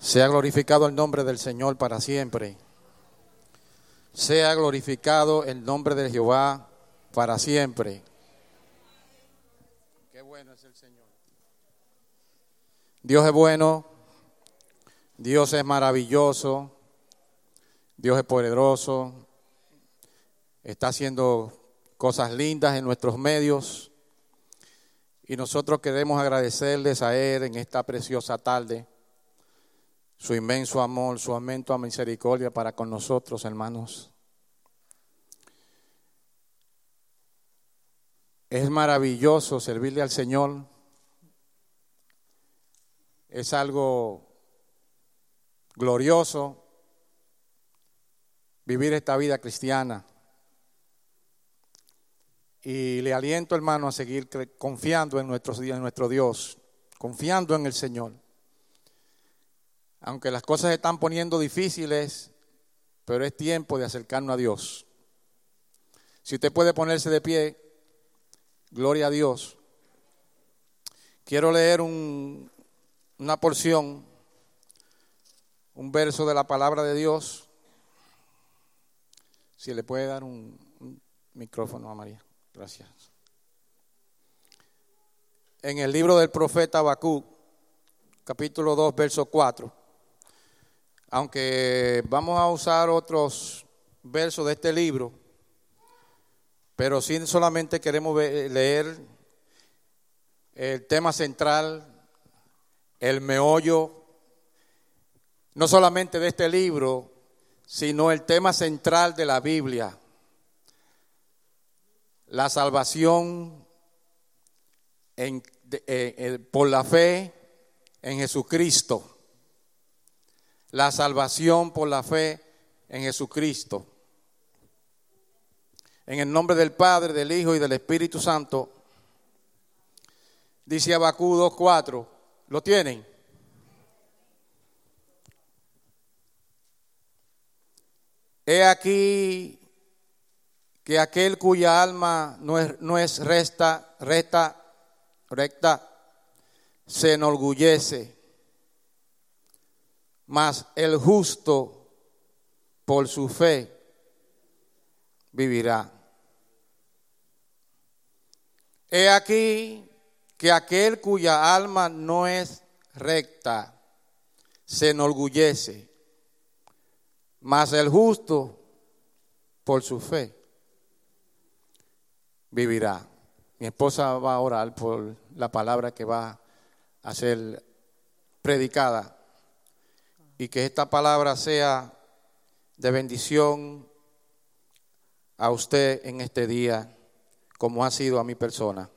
Sea glorificado el nombre del Señor para siempre. Sea glorificado el nombre de Jehová para siempre. Qué bueno es el Señor. Dios es bueno, Dios es maravilloso, Dios es poderoso, está haciendo cosas lindas en nuestros medios y nosotros queremos agradecerles a Él en esta preciosa tarde. Su inmenso amor, su aumento misericordia para con nosotros, hermanos. Es maravilloso servirle al Señor. Es algo glorioso vivir esta vida cristiana. Y le aliento, hermano, a seguir confiando en nuestro Dios, confiando en el Señor. Aunque las cosas se están poniendo difíciles, pero es tiempo de acercarnos a Dios. Si usted puede ponerse de pie, gloria a Dios. Quiero leer una porción, un verso de la palabra de Dios. Si le puede dar un micrófono a María. Gracias. En el libro del profeta Habacuc, capítulo 2, verso 4. Aunque vamos a usar otros versos de este libro, pero sí solamente queremos leer el tema central, el meollo, no solamente de este libro, sino el tema central de la Biblia, la salvación por la fe en Jesucristo. La salvación por la fe en Jesucristo. En el nombre del Padre, del Hijo y del Espíritu Santo. Dice Habacuc 2:4. ¿Lo tienen? He aquí que aquel cuya alma no es recta, se enorgullece. Mas el justo por su fe vivirá. He aquí que aquel cuya alma no es recta se enorgullece, mas el justo por su fe vivirá. Mi esposa va a orar por la palabra que va a ser predicada. Y que esta palabra sea de bendición a usted en este día, como ha sido a mi persona.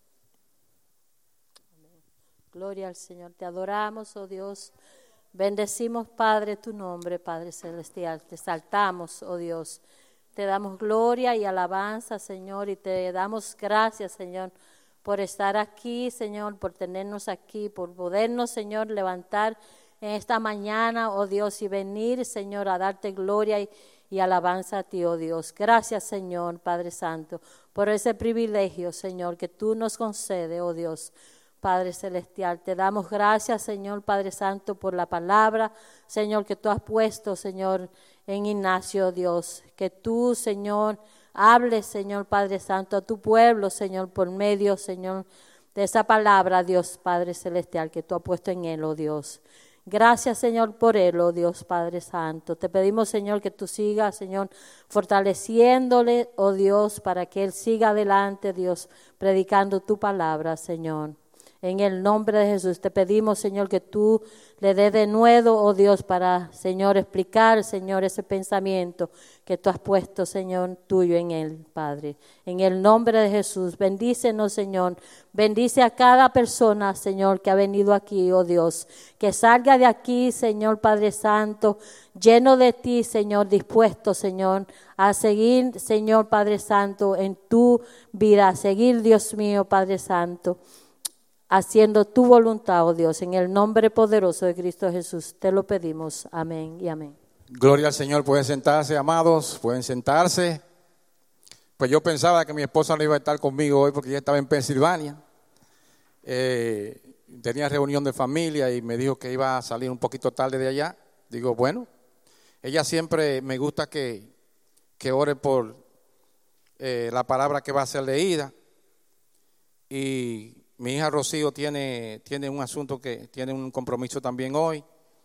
Gloria al Señor. Te adoramos, oh Dios. Bendecimos, Padre, tu nombre, Padre Celestial. Te exaltamos, oh Dios. Te damos gloria y alabanza, Señor, y te damos gracias, Señor, por estar aquí, Señor, por tenernos aquí, por podernos, Señor, levantar en esta mañana, oh Dios, y venir, Señor, a darte gloria y alabanza a ti, oh Dios. Gracias, Señor, Padre Santo, por ese privilegio, Señor, que tú nos concedes, oh Dios, Padre Celestial. Te damos gracias, Señor, Padre Santo, por la palabra, Señor, que tú has puesto, Señor, en Ignacio, oh Dios. Que tú, Señor, hables, Señor, Padre Santo, a tu pueblo, Señor, por medio, Señor, de esa palabra, Dios, Padre Celestial, que tú has puesto en él, oh Dios. Gracias, Señor, por él, oh Dios Padre Santo. Te pedimos, Señor, que tú sigas, Señor, fortaleciéndole, oh Dios, para que él siga adelante, Dios, predicando tu palabra, Señor. En el nombre de Jesús te pedimos, Señor, que tú le des de nuevo, oh Dios, para, Señor, explicar, Señor, ese pensamiento que tú has puesto, Señor, tuyo en él, Padre. En el nombre de Jesús, bendícenos, Señor. Bendice a cada persona, Señor, que ha venido aquí, oh Dios. Que salga de aquí, Señor, Padre Santo, lleno de ti, Señor, dispuesto, Señor, a seguir, Señor, Padre Santo, en tu vida. A seguir, Dios mío, Padre Santo, haciendo tu voluntad, oh Dios, en el nombre poderoso de Cristo Jesús, te lo pedimos. Amén y amén. Gloria al Señor. Pueden sentarse, amados, pueden sentarse. Pues yo pensaba que mi esposa no iba a estar conmigo hoy porque ella estaba en Pensilvania. tenía reunión de familia y me dijo que iba a salir un poquito tarde de allá. Digo, bueno, ella siempre me gusta que ore por la palabra que va a ser leída. Y mi hija Rocío tiene un asunto tiene un compromiso también hoy.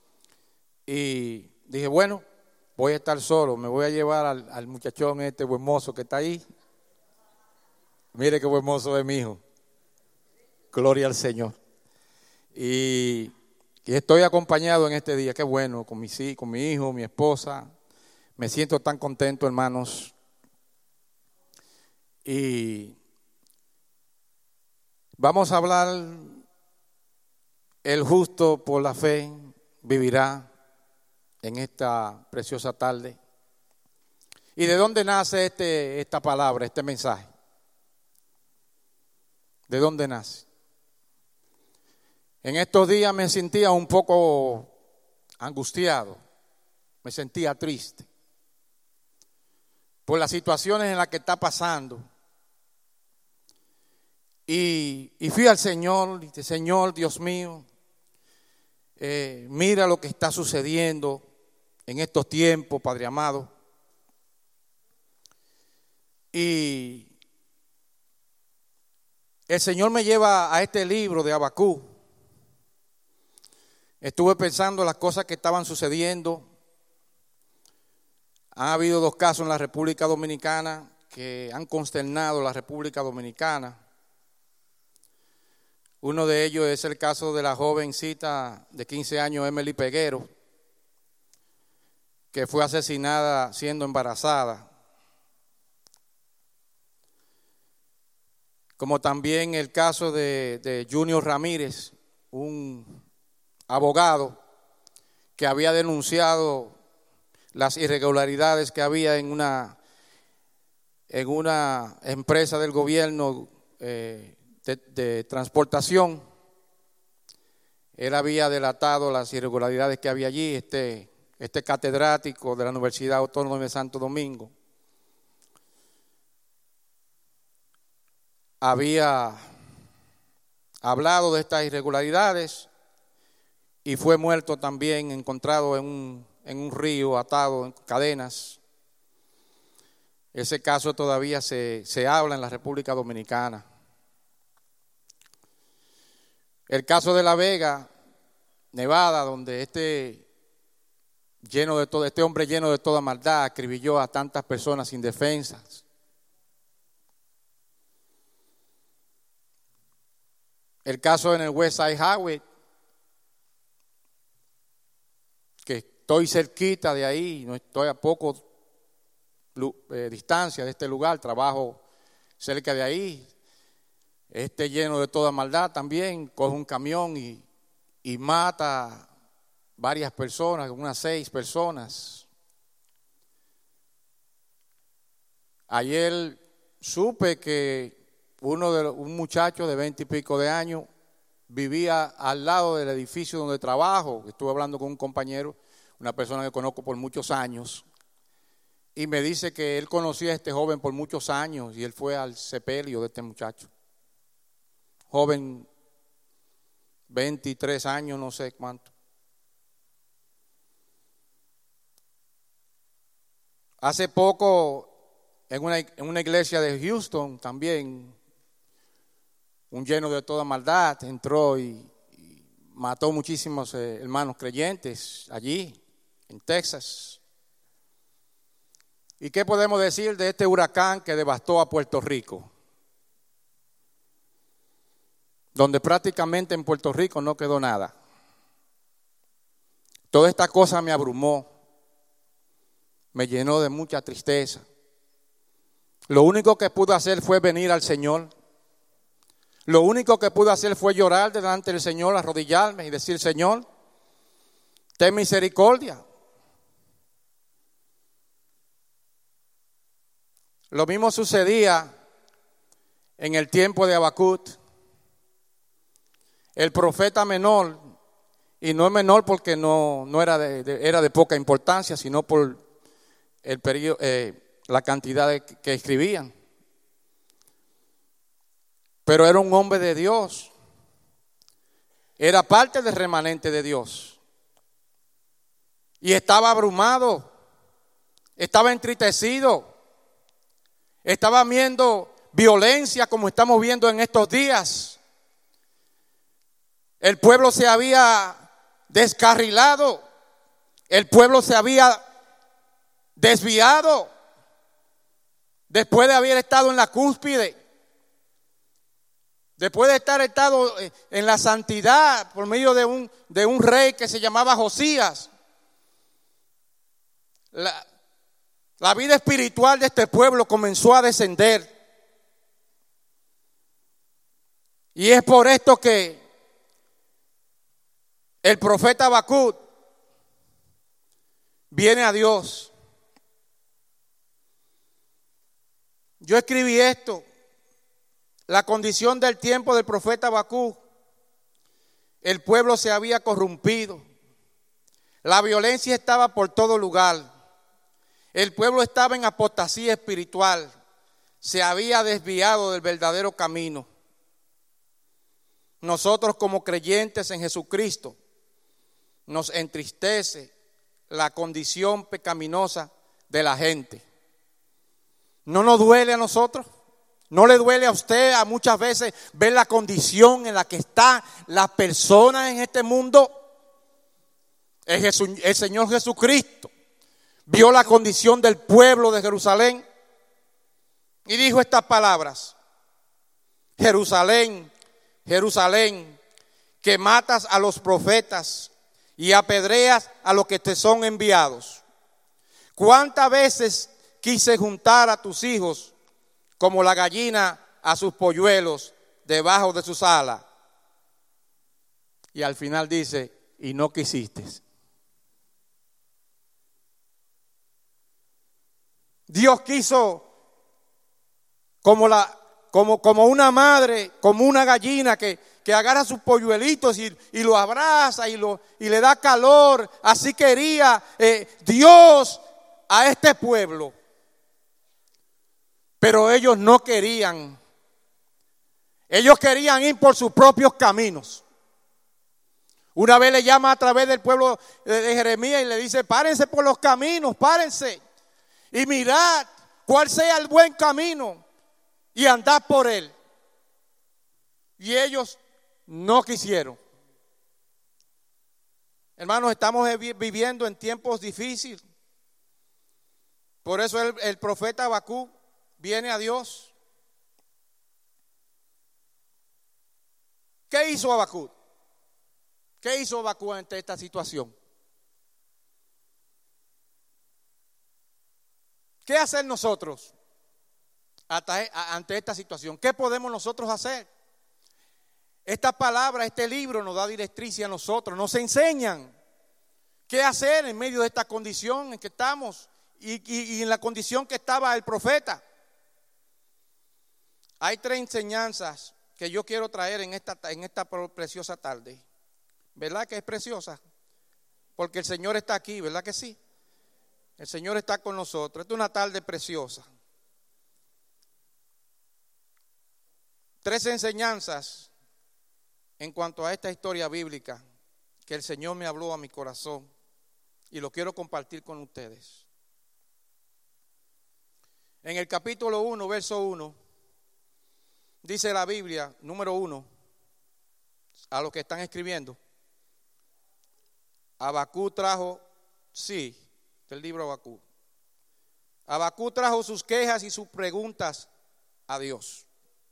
Y dije, bueno, voy a estar solo, me voy a llevar al muchachón buen mozo que está ahí. Mire qué buen mozo es mi hijo. Gloria al Señor. Y estoy acompañado en este día, qué bueno, con mi hijo, mi esposa. Me siento tan contento, hermanos. Y vamos a hablar, el justo por la fe vivirá, en esta preciosa tarde. ¿Y de dónde nace esta palabra, este mensaje? ¿De dónde nace? En estos días me sentía un poco angustiado, me sentía triste por las situaciones en las que está pasando. Y fui al Señor y dije, Señor, Dios mío, mira lo que está sucediendo en estos tiempos, Padre amado. Y el Señor me lleva a este libro de Habacuc. Estuve pensando las cosas que estaban sucediendo. Ha habido 2 casos en la República Dominicana que han consternado a la República Dominicana. Uno de ellos es el caso de la jovencita de 15 años, Emily Peguero, que fue asesinada siendo embarazada. Como también el caso de Junior Ramírez, un abogado que había denunciado las irregularidades que había en una empresa del gobierno de transportación. Él había delatado las irregularidades que había allí, este catedrático de la Universidad Autónoma de Santo Domingo. Había hablado de estas irregularidades y fue muerto también, encontrado en un río, atado en cadenas. Ese caso todavía se habla en la República Dominicana. El caso de La Vega, Nevada, donde este hombre lleno de toda maldad acribilló a tantas personas indefensas. El caso en el West Side Highway, que estoy cerquita de ahí, no estoy a poco distancia de este lugar, trabajo cerca de ahí. Lleno de toda maldad también, coge un camión y mata varias personas, unas 6 personas. Ayer supe que un muchacho de 20 y pico de años vivía al lado del edificio donde trabajo. Estuve hablando con un compañero, una persona que conozco por muchos años, y me dice que él conocía a este joven por muchos años y él fue al sepelio de este muchacho. Joven, 23 años, no sé cuánto. Hace poco, en una iglesia de Houston también, un lleno de toda maldad entró y mató muchísimos hermanos creyentes allí, en Texas. ¿Y qué podemos decir de este huracán que devastó a Puerto Rico? Donde prácticamente en Puerto Rico no quedó nada. Toda esta cosa me abrumó, me llenó de mucha tristeza. Lo único que pude hacer fue venir al Señor. Lo único que pude hacer fue llorar delante del Señor, arrodillarme y decir, Señor, ten misericordia. Lo mismo sucedía en el tiempo de Habacuc. El profeta menor, y no es menor porque no era de poca importancia, sino por el periodo, la cantidad que escribían. Pero era un hombre de Dios. era parte del remanente de Dios. Y estaba abrumado, estaba entristecido, estaba viendo violencia como estamos viendo en estos días. El pueblo se había descarrilado, el pueblo se había desviado después de haber estado en la cúspide, después de estar estado en la santidad por medio de un rey que se llamaba Josías. La vida espiritual de este pueblo comenzó a descender. Y es por esto que el profeta Habacuc viene a Dios. Yo escribí esto, la condición del tiempo del profeta Habacuc. El pueblo se había corrompido, la violencia estaba por todo lugar, el pueblo estaba en apostasía espiritual, se había desviado del verdadero camino. Nosotros como creyentes en Jesucristo nos entristece la condición pecaminosa de la gente. ¿No nos duele a nosotros? ¿No le duele a usted a muchas veces ver la condición en la que están las personas en este mundo? El Señor Jesucristo vio la condición del pueblo de Jerusalén y dijo estas palabras: Jerusalén, Jerusalén, que matas a los profetas y apedreas a los que te son enviados. ¿Cuántas veces quise juntar a tus hijos como la gallina a sus polluelos debajo de sus alas? Y al final dice, y no quisiste. Dios quiso como una madre, como una gallina que agarra a sus polluelitos y lo abraza y le da calor. Así quería Dios a este pueblo. Pero ellos no querían. Ellos querían ir por sus propios caminos. Una vez le llama a través del pueblo de Jeremías y le dice: párense por los caminos, párense y mirad cuál sea el buen camino y andad por él. Y ellos no quisieron. Hermanos, estamos viviendo en tiempos difíciles. Por eso el profeta Habacuc viene a Dios. ¿Qué hizo Habacuc? ¿Qué hizo Habacuc ante esta situación? ¿Qué hacer nosotros ante esta situación? ¿Qué podemos nosotros hacer? Esta palabra, este libro nos da directrices a nosotros, nos enseñan qué hacer en medio de esta condición en que estamos y en la condición que estaba el profeta. Hay 3 enseñanzas que yo quiero traer en esta preciosa tarde. ¿Verdad que es preciosa? Porque el Señor está aquí, ¿verdad que sí? El Señor está con nosotros. Esta es una tarde preciosa. 3 enseñanzas en cuanto a esta historia bíblica que el Señor me habló a mi corazón y lo quiero compartir con ustedes. En el capítulo 1, verso 1, dice la Biblia, número 1, a los que están escribiendo: Habacuc trajo, sí, del libro Habacuc. Habacuc trajo sus quejas y sus preguntas a Dios.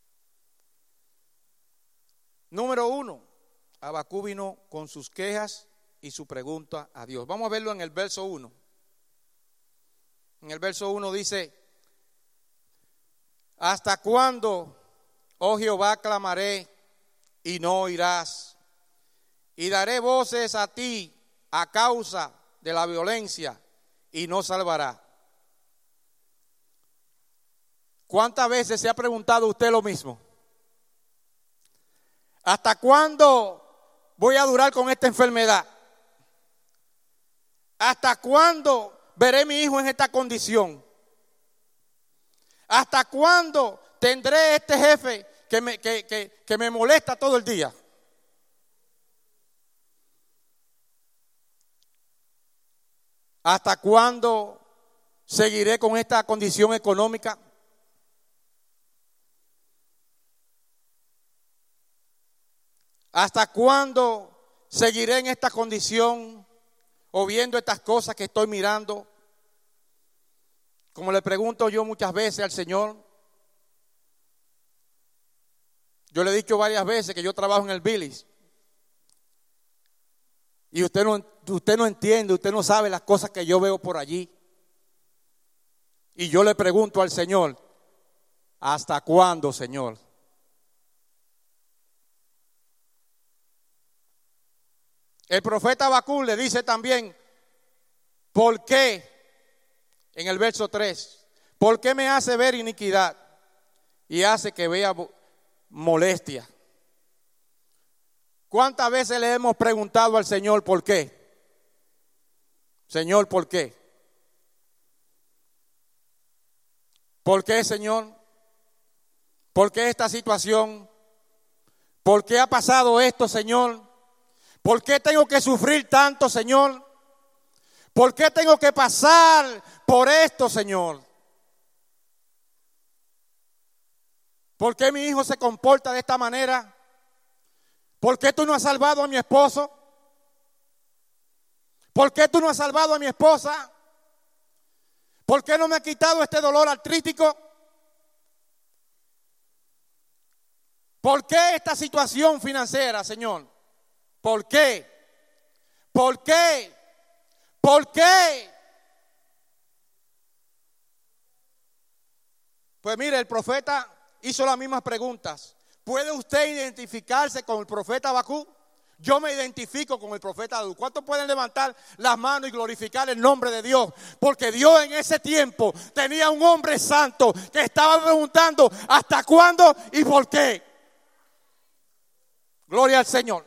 Número 1, Habacuc vino con sus quejas y su pregunta a Dios. Vamos a verlo en el verso 1. En el verso 1 dice: ¿hasta cuándo, oh Jehová, clamaré y no oirás? Y daré voces a ti a causa de la violencia y no salvará. ¿Cuántas veces se ha preguntado usted lo mismo? ¿Hasta cuándo voy a durar con esta enfermedad? ¿Hasta cuándo veré a mi hijo en esta condición? ¿Hasta cuándo tendré este jefe que me molesta todo el día? ¿Hasta cuándo seguiré con esta condición económica? ¿Hasta cuándo seguiré en esta condición o viendo estas cosas que estoy mirando? Como le pregunto yo muchas veces al Señor. Yo le he dicho varias veces que yo trabajo en el Billy's. Y usted no entiende, usted no sabe las cosas que yo veo por allí. Y yo le pregunto al Señor, ¿hasta cuándo, Señor? El profeta Habacuc le dice también, ¿por qué? En el verso 3, ¿por qué me hace ver iniquidad y hace que vea molestia? ¿Cuántas veces le hemos preguntado al Señor por qué? Señor, ¿por qué? ¿Por qué, Señor? ¿Por qué esta situación? ¿Por qué ha pasado esto, Señor? ¿Por qué tengo que sufrir tanto, Señor? ¿Por qué tengo que pasar por esto, Señor? ¿Por qué mi hijo se comporta de esta manera? ¿Por qué tú no has salvado a mi esposo? ¿Por qué tú no has salvado a mi esposa? ¿Por qué no me has quitado este dolor artrítico? ¿Por qué esta situación financiera, Señor? ¿Por qué? ¿Por qué? ¿Por qué? Pues mire, el profeta hizo las mismas preguntas. ¿Puede usted identificarse con el profeta Habacuc? Yo me identifico con el profeta Habacuc. ¿Cuántos pueden levantar las manos y glorificar el nombre de Dios? Porque Dios en ese tiempo tenía un hombre santo que estaba preguntando ¿hasta cuándo y por qué? Gloria al Señor.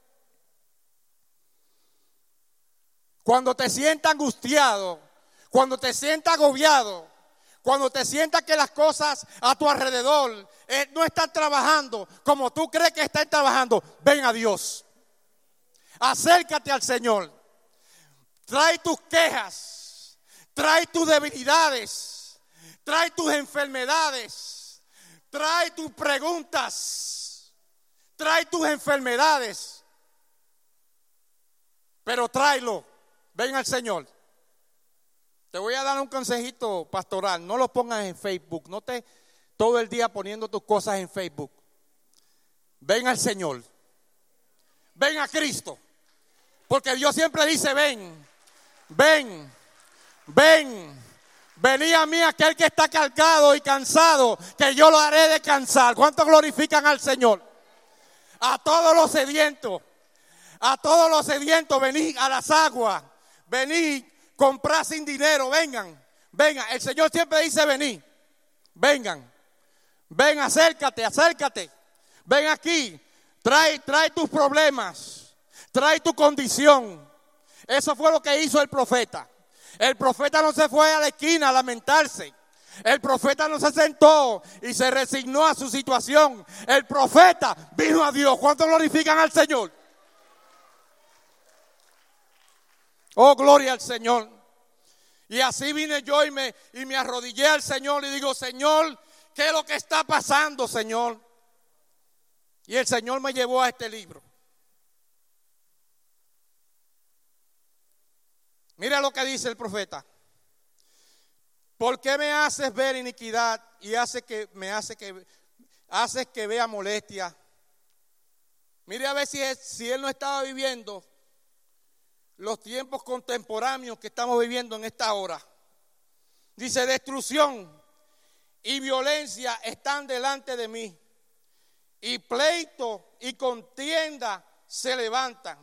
Cuando te sientas angustiado, cuando te sientas agobiado, cuando te sientas que las cosas a tu alrededor no están trabajando como tú crees que están trabajando, ven a Dios. Acércate al Señor. Trae tus quejas, trae tus debilidades, trae tus enfermedades, trae tus preguntas, trae tus enfermedades. Pero tráelo. Ven al Señor. Te voy a dar un consejito pastoral. No lo pongas en Facebook. No te todo el día poniendo tus cosas en Facebook. Ven al Señor. Ven a Cristo. Porque Dios siempre dice ven. Ven. Ven. Venid a mí aquel que está cargado y cansado, que yo lo haré descansar. ¿Cuántos glorifican al Señor? A todos los sedientos. A todos los sedientos, venid a las aguas. Venid, comprad sin dinero, vengan. Vengan, el Señor siempre dice venid. Vengan. Ven, acércate, acércate. Ven aquí. Trae tus problemas. Trae tu condición. Eso fue lo que hizo el profeta. El profeta no se fue a la esquina a lamentarse. El profeta no se sentó y se resignó a su situación. El profeta vino a Dios. ¿Cuántos glorifican al Señor? Oh, gloria al Señor. Y así vine yo y me arrodillé al Señor y digo, Señor, ¿qué es lo que está pasando, Señor? Y el Señor me llevó a este libro. Mira lo que dice el profeta. ¿Por qué me haces ver iniquidad y haces que vea molestia? Mire a ver si él no estaba viviendo los tiempos contemporáneos que estamos viviendo en esta hora. Dice, destrucción y violencia están delante de mí, y pleito y contienda se levantan,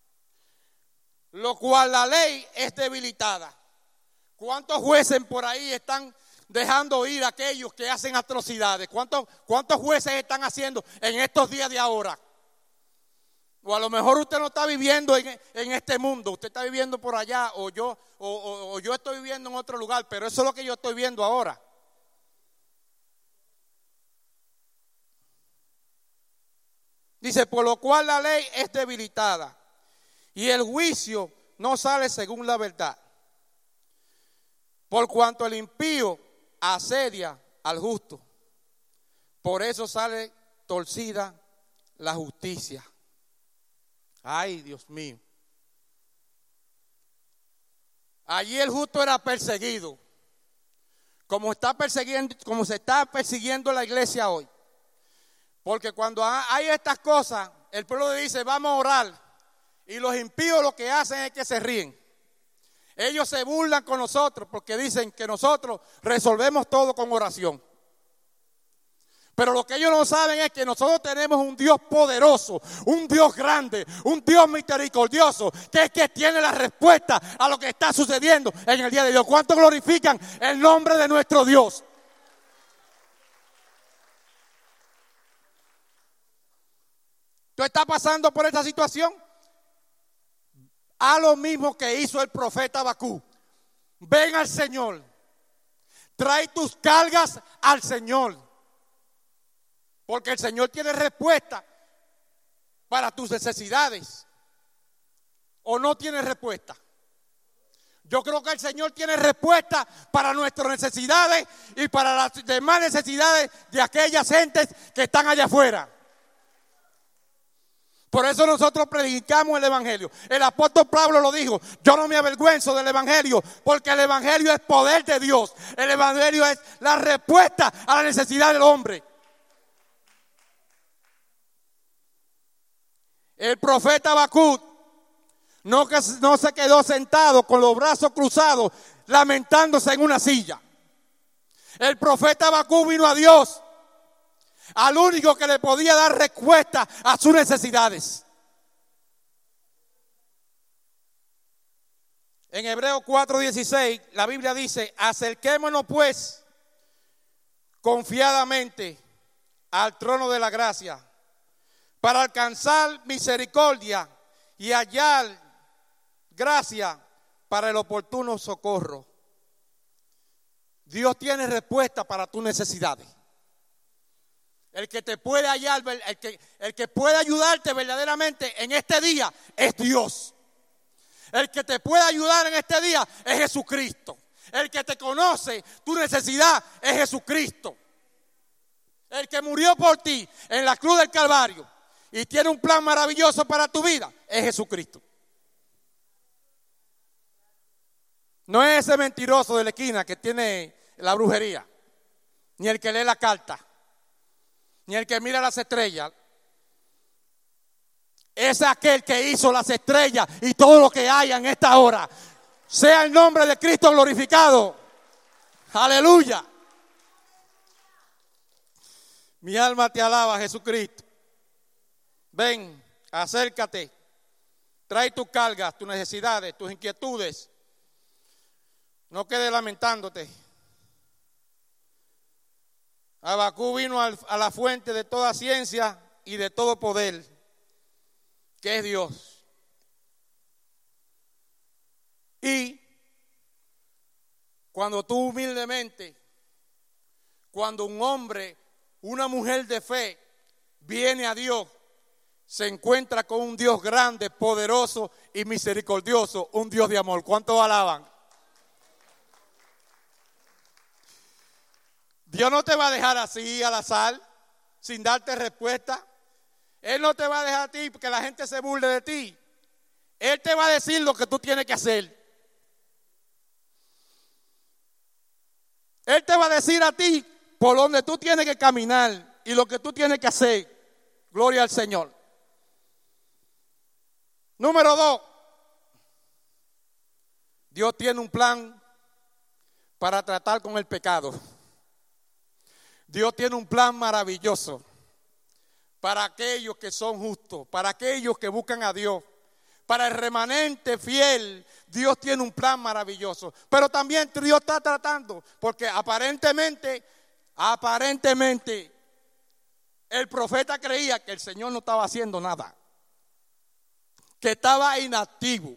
lo cual la ley es debilitada. ¿Cuántos jueces por ahí están dejando ir a aquellos que hacen atrocidades? ¿Cuántos jueces están haciendo en estos días de ahora? O a lo mejor usted no está viviendo en este mundo, usted está viviendo por allá, o yo estoy viviendo en otro lugar, pero eso es lo que yo estoy viendo ahora. Dice, por lo cual la ley es debilitada y el juicio no sale según la verdad. Por cuanto el impío asedia al justo, por eso sale torcida la justicia. Ay, Dios mío. Allí el justo era perseguido, como se está persiguiendo la iglesia hoy. Porque cuando hay estas cosas, el pueblo dice, vamos a orar. Y los impíos lo que hacen es que se ríen. Ellos se burlan con nosotros porque dicen que nosotros resolvemos todo con oración. Pero lo que ellos no saben es que nosotros tenemos un Dios poderoso, un Dios grande, un Dios misericordioso, que es que tiene la respuesta a lo que está sucediendo en el día de Dios. ¿Cuántos glorifican el nombre de nuestro Dios? ¿Tú estás pasando por esta situación? Haz lo mismo que hizo el profeta Habacuc. Ven al Señor. Trae tus cargas al Señor. Porque el Señor tiene respuesta para tus necesidades. ¿O no tiene respuesta? Yo creo que el Señor tiene respuesta para nuestras necesidades y para las demás necesidades de aquellas gentes que están allá afuera. Por eso nosotros predicamos el Evangelio. El apóstol Pablo lo dijo, yo no me avergüenzo del Evangelio, porque el Evangelio es poder de Dios. El Evangelio es la respuesta a la necesidad del hombre. El profeta Habacuc no se quedó sentado con los brazos cruzados, lamentándose en una silla. El profeta Habacuc vino a Dios, al único que le podía dar respuesta a sus necesidades. En Hebreos 4:16 la Biblia dice, acerquémonos pues confiadamente al trono de la gracia para alcanzar misericordia y hallar gracia para el oportuno socorro. Dios tiene respuesta para tus necesidades. El que te puede hallar, el que puede ayudarte verdaderamente en este día es Dios. El que te puede ayudar en este día es Jesucristo. El que te conoce tu necesidad es Jesucristo. El que murió por ti en la cruz del Calvario y tiene un plan maravilloso para tu vida es Jesucristo. No es ese mentiroso de la esquina que tiene la brujería, ni el que lee la carta, ni el que mira las estrellas. Es aquel que hizo las estrellas y todo lo que haya en esta hora. Sea el nombre de Cristo glorificado. Aleluya. Mi alma te alaba, Jesucristo. Ven, acércate. Trae tus cargas, tus necesidades, tus inquietudes. No quedes lamentándote. Habacuc vino a la fuente de toda ciencia y de todo poder, que es Dios. Y cuando tú humildemente, cuando un hombre, una mujer de fe viene a Dios, se encuentra con un Dios grande, poderoso y misericordioso, un Dios de amor. ¿Cuántos alaban? Dios no te va a dejar así al azar, sin darte respuesta. Él no te va a dejar a ti porque la gente se burle de ti. Él te va a decir lo que tú tienes que hacer. Él te va a decir a ti por donde tú tienes que caminar y lo que tú tienes que hacer. Gloria al Señor. Número 2. Dios tiene un plan para tratar con el pecado. Dios tiene un plan maravilloso para aquellos que son justos, para aquellos que buscan a Dios, para el remanente fiel. Dios tiene un plan maravilloso, pero también Dios está tratando, porque aparentemente el profeta creía que el Señor no estaba haciendo nada, que estaba inactivo,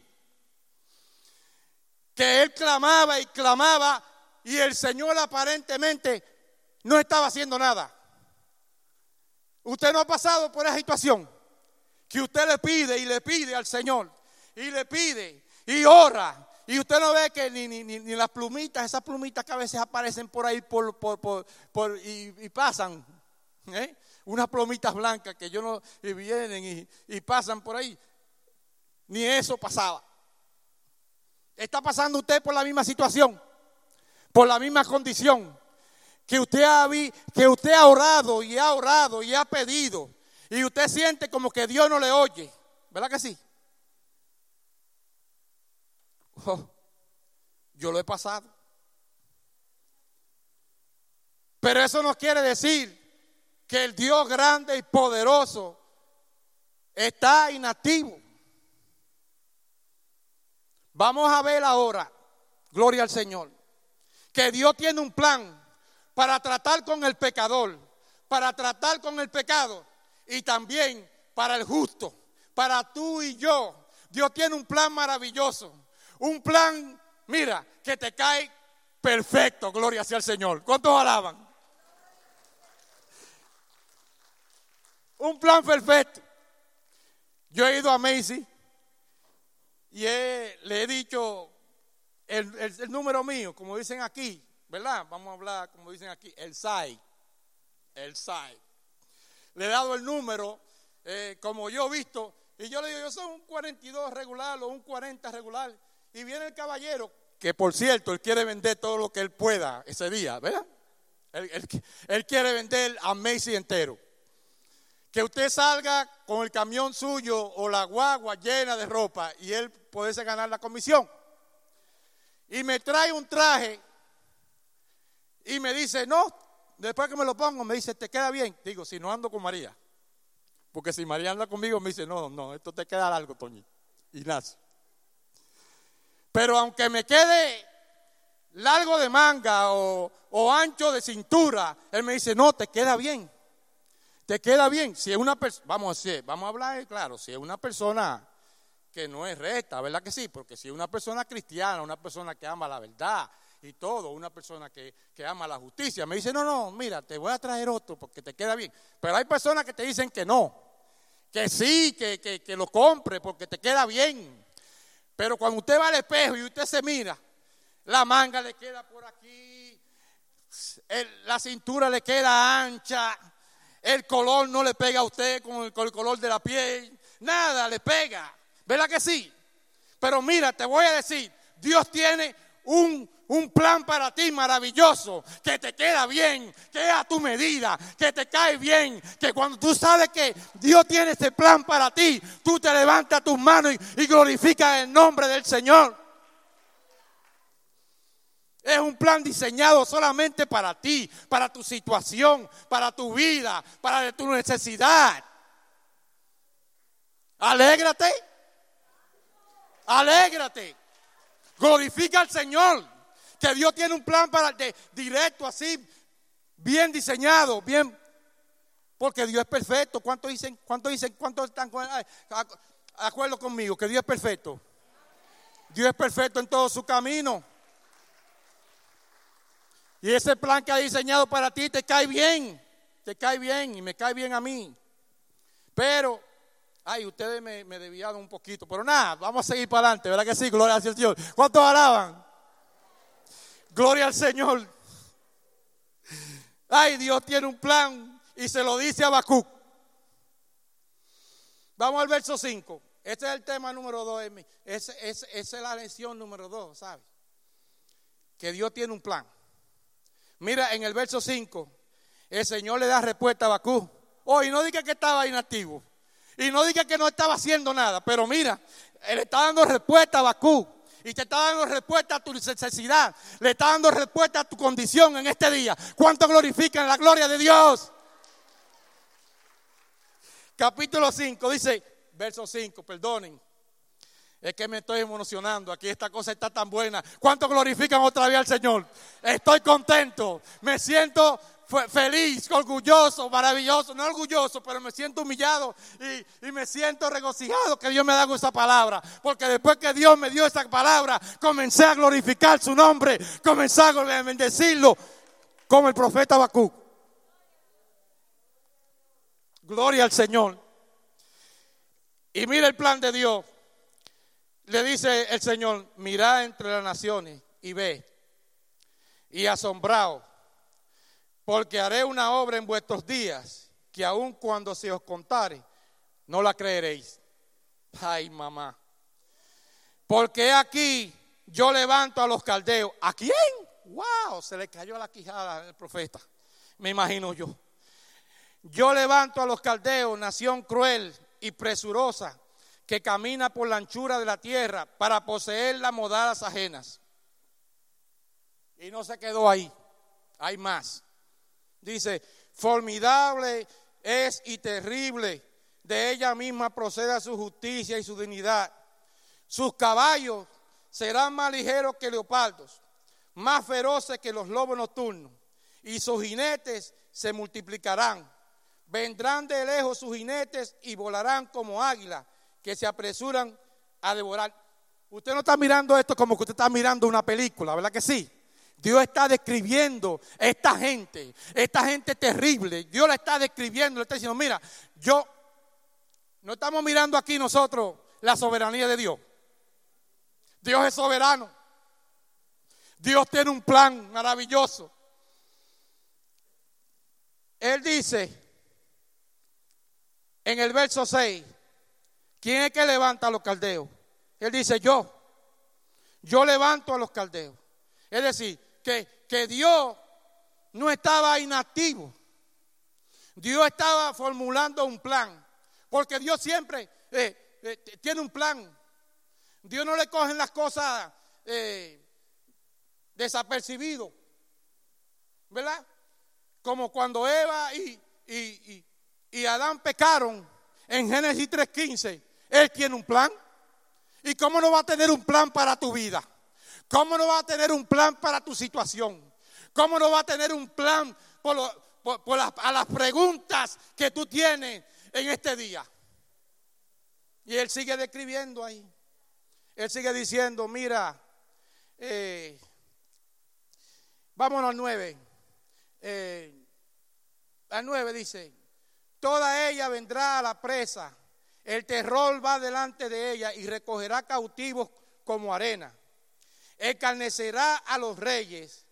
que él clamaba y clamaba y el Señor aparentemente no estaba haciendo nada. Usted no ha pasado por esa situación que usted le pide al Señor y le pide y ora y usted no ve que ni las plumitas, esas plumitas que a veces aparecen por ahí y pasan, unas plumitas blancas que yo no, y vienen y pasan por ahí. Ni eso pasaba. Está pasando usted por la misma situación, por la misma condición, que usted ha orado y ha pedido, y usted siente como que Dios no le oye, ¿verdad que sí? Oh, yo lo he pasado. Pero eso no quiere decir que el Dios grande y poderoso está inactivo. Vamos a ver ahora, gloria al Señor, que Dios tiene un plan para tratar con el pecador, para tratar con el pecado y también para el justo, para tú y yo. Dios tiene un plan maravilloso, un plan, mira, que te cae perfecto, gloria sea al Señor. ¿Cuántos alaban? Un plan perfecto. Yo he ido a Macy y le he dicho el número mío, como dicen aquí, ¿verdad? Vamos a hablar como dicen aquí, el SAI. Le he dado el número, como yo he visto, y yo le digo, yo soy un 42 regular o un 40 regular. Y viene el caballero, que por cierto, él quiere vender todo lo que él pueda ese día, ¿verdad? Él quiere vender a Macy entero. Que usted salga con el camión suyo o la guagua llena de ropa y él pudiese ganar la comisión. Y me trae un traje y me dice, no, después que me lo pongo, me dice, ¿te queda bien? Digo, si no ando con María. Porque si María anda conmigo, me dice, no, esto te queda largo, Toñi. Ignacio. Pero aunque me quede largo de manga o ancho de cintura, él me dice, no, te queda bien. Te queda bien. Si es una persona, vamos a hablar claro, si es una persona que no es recta, ¿verdad que sí? Porque si es una persona cristiana, una persona que ama la verdad y todo, una persona que ama la justicia, me dice, no, mira, te voy a traer otro porque te queda bien. Pero hay personas que te dicen que no, que sí, que lo compre porque te queda bien. Pero cuando usted va al espejo y usted se mira, la manga le queda por aquí, la cintura le queda ancha, el color no le pega a usted con el color de la piel, nada le pega, ¿verdad que sí? Pero mira, te voy a decir, Dios tiene un plan para ti maravilloso, que te queda bien, que es a tu medida, que te cae bien, que cuando tú sabes que Dios tiene ese plan para ti, tú te levantas tus manos y glorificas el nombre del Señor. Es un plan diseñado solamente para ti, para tu situación, para tu vida, para tu necesidad. Alégrate. Alégrate. Glorifica al Señor. Que Dios tiene un plan directo así, bien diseñado, bien. Porque Dios es perfecto. ¿Cuántos están de acuerdo conmigo? Que Dios es perfecto. Dios es perfecto en todo su camino. Y ese plan que ha diseñado para ti te cae bien y me cae bien a mí. Pero, ustedes me desviaron un poquito, pero nada, vamos a seguir para adelante, ¿verdad que sí? Gloria al Señor. ¿Cuántos alaban? Gloria al Señor. Dios tiene un plan y se lo dice a Habacuc. Vamos al verso 5. Este es el tema número 2. Esa es la lección número 2, ¿sabes? Que Dios tiene un plan. Mira, en el verso 5, el Señor le da respuesta a Habacuc. Y no diga que estaba inactivo. Y no diga que no estaba haciendo nada. Pero mira, Él está dando respuesta a Habacuc. Y te está dando respuesta a tu necesidad. Le está dando respuesta a tu condición en este día. ¿Cuánto glorifican la gloria de Dios? Capítulo 5 dice, verso 5, perdonen. Es que me estoy emocionando. Aquí esta cosa está tan buena. ¿Cuánto glorifican otra vez al Señor? Estoy contento. Me siento feliz, orgulloso, maravilloso. No orgulloso, pero me siento humillado y me siento regocijado que Dios me ha dado esa palabra. Porque después que Dios me dio esa palabra, comencé a glorificar su nombre. Comencé a bendecirlo como el profeta Habacuc. Gloria al Señor. Y mira el plan de Dios. le dice el Señor, mirad entre las naciones y ve, y asombraos, porque haré una obra en vuestros días, que aun cuando se os contare, no la creeréis. Ay, mamá. Porque aquí yo levanto a los caldeos. ¿A quién? ¡Wow! Se le cayó la quijada al profeta. Me imagino yo. Yo levanto a los caldeos, nación cruel y presurosa, que camina por la anchura de la tierra para poseer las moradas ajenas. Y no se quedó ahí. Hay más. Dice, formidable es y terrible. De ella misma procede su justicia y su dignidad. Sus caballos serán más ligeros que leopardos, más feroces que los lobos nocturnos, y sus jinetes se multiplicarán. Vendrán de lejos sus jinetes y volarán como águilas que se apresuran a devorar. Usted no está mirando esto como que usted está mirando una película, ¿verdad que sí? Dios está describiendo esta gente terrible. Dios la está describiendo, le está diciendo, mira, no estamos mirando aquí nosotros la soberanía de Dios. Dios es soberano. Dios tiene un plan maravilloso. Él dice en el verso 6, ¿quién es que levanta a los caldeos? Él dice yo levanto a los caldeos. Es decir, que Dios no estaba inactivo. Dios estaba formulando un plan. Porque Dios siempre tiene un plan. Dios no le cogen las cosas desapercibido, ¿verdad? Como cuando Eva y Adán pecaron en Génesis 3:15. Él tiene un plan. ¿Y cómo no va a tener un plan para tu vida? ¿Cómo no va a tener un plan para tu situación? ¿Cómo no va a tener un plan a las preguntas que tú tienes en este día? Y él sigue describiendo ahí. Él sigue diciendo, mira, vámonos al 9. Al 9 dice, toda ella vendrá a la presa, el terror va delante de ella y recogerá cautivos como arena. Escarnecerá a los reyes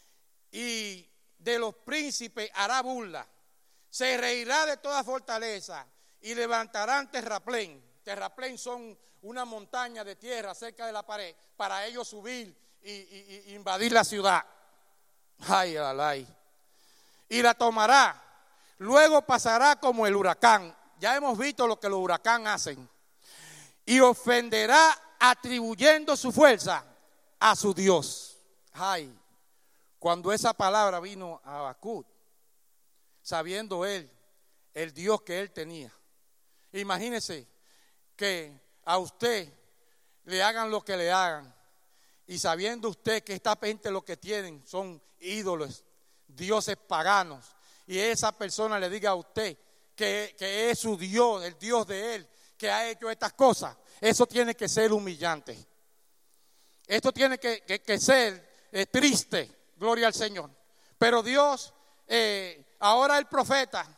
y de los príncipes hará burla. Se reirá de toda fortaleza y levantarán terraplén. Terraplén son una montaña de tierra cerca de la pared para ellos subir y invadir la ciudad. Ay, ay, ay. Y la tomará. Luego pasará como el huracán. Ya hemos visto lo que los huracanes hacen. Y ofenderá atribuyendo su fuerza a su Dios. Ay, cuando esa palabra vino a Habacuc, sabiendo él el Dios que él tenía. Imagínese que a usted le hagan lo que le hagan y sabiendo usted que esta gente lo que tienen son ídolos, dioses paganos, y esa persona le diga a usted que es su Dios, el Dios de él, que ha hecho estas cosas. Eso tiene que ser humillante. Esto tiene que ser triste, gloria al Señor. Pero Dios, ahora el profeta,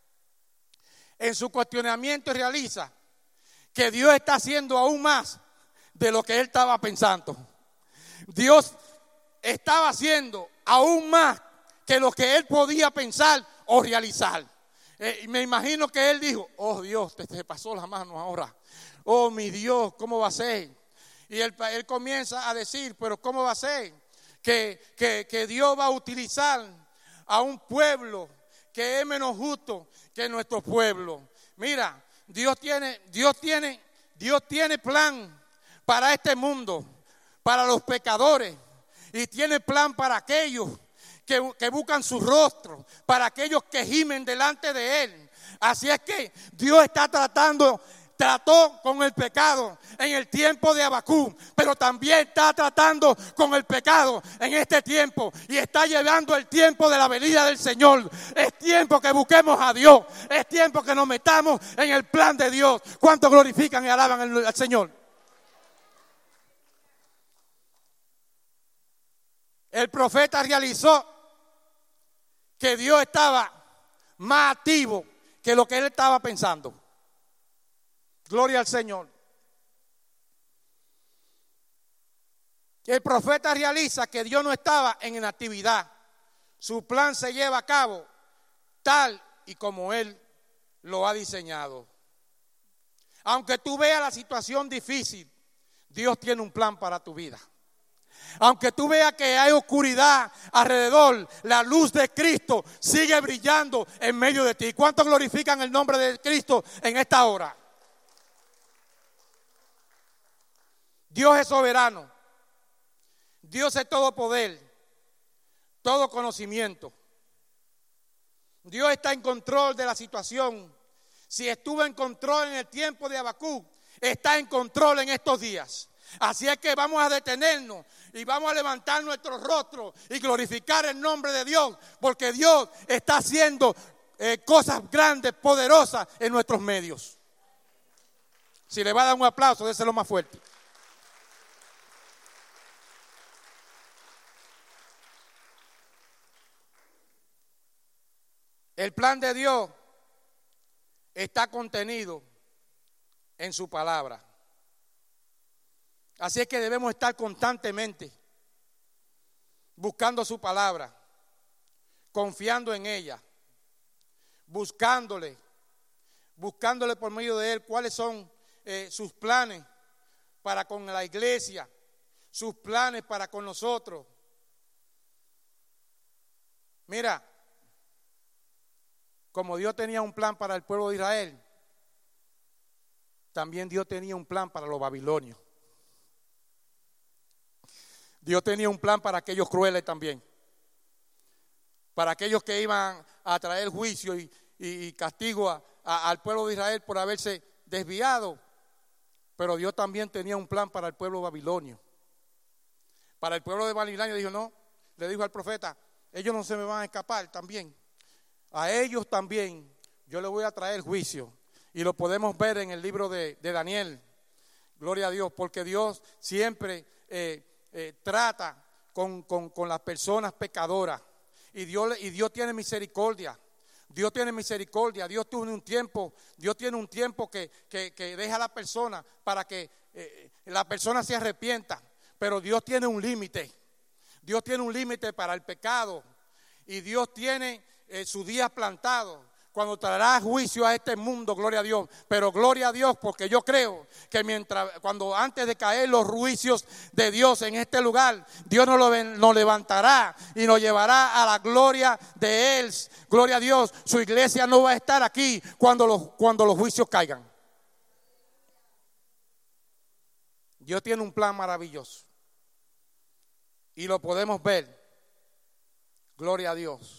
en su cuestionamiento realiza que Dios está haciendo aún más de lo que él estaba pensando. Dios estaba haciendo aún más que lo que él podía pensar o realizar. Me imagino que él dijo, oh Dios, te pasó la mano ahora. Oh mi Dios, ¿cómo va a ser? Y él comienza a decir, pero ¿cómo va a ser? Que Dios va a utilizar a un pueblo que es menos justo que nuestro pueblo. Mira, Dios tiene plan para este mundo, para los pecadores, y tiene plan para aquellos que buscan su rostro, para aquellos que gimen delante de él. Así es que Dios trató con el pecado en el tiempo de Habacuc, pero también está tratando con el pecado en este tiempo y está llevando el tiempo de la venida del Señor. Es tiempo que busquemos a Dios, es tiempo que nos metamos en el plan de Dios. ¿Cuántos glorifican y alaban al Señor? El profeta realizó que Dios estaba más activo que lo que él estaba pensando. Gloria al Señor. El profeta realiza que Dios no estaba en inactividad. Su plan se lleva a cabo tal y como Él lo ha diseñado. Aunque tú veas la situación difícil, Dios tiene un plan para tu vida. Aunque tú veas que hay oscuridad alrededor, la luz de Cristo sigue brillando en medio de ti. ¿Cuántos glorifican el nombre de Cristo en esta hora? Dios es soberano. Dios es todo poder, todo conocimiento. Dios está en control de la situación. Si estuvo en control en el tiempo de Habacuc, está en control en estos días. Así es que vamos a detenernos y vamos a levantar nuestro rostro y glorificar el nombre de Dios, porque Dios está haciendo cosas grandes, poderosas en nuestros medios. Si le va a dar un aplauso, déselo más fuerte. El plan de Dios está contenido en su palabra. Así es que debemos estar constantemente buscando su palabra, confiando en ella, buscándole por medio de Él cuáles son sus planes para con la iglesia, sus planes para con nosotros. Mira, como Dios tenía un plan para el pueblo de Israel, también Dios tenía un plan para los babilonios. Dios tenía un plan para aquellos crueles también, para aquellos que iban a traer juicio y castigo al pueblo de Israel por haberse desviado. Pero Dios también tenía un plan para el pueblo babilonio. Para el pueblo de Babilonia dijo, no, le dijo al profeta, ellos no se me van a escapar también. A ellos también yo les voy a traer juicio. Y lo podemos ver en el libro de Daniel. Gloria a Dios, porque Dios siempre trata con las personas pecadoras. Y Dios tiene misericordia. Dios tiene misericordia. Dios tiene un tiempo que deja a la persona para que la persona se arrepienta. Pero Dios tiene un límite. Dios tiene un límite para el pecado. Y Dios tiene su día plantado cuando traerá juicio a este mundo, gloria a Dios. Pero gloria a Dios, porque yo creo que antes de caer los juicios de Dios en este lugar, Dios nos levantará y nos llevará a la gloria de Él. Gloria a Dios, su iglesia no va a estar aquí cuando los juicios caigan. Dios tiene un plan maravilloso y lo podemos ver. Gloria a Dios.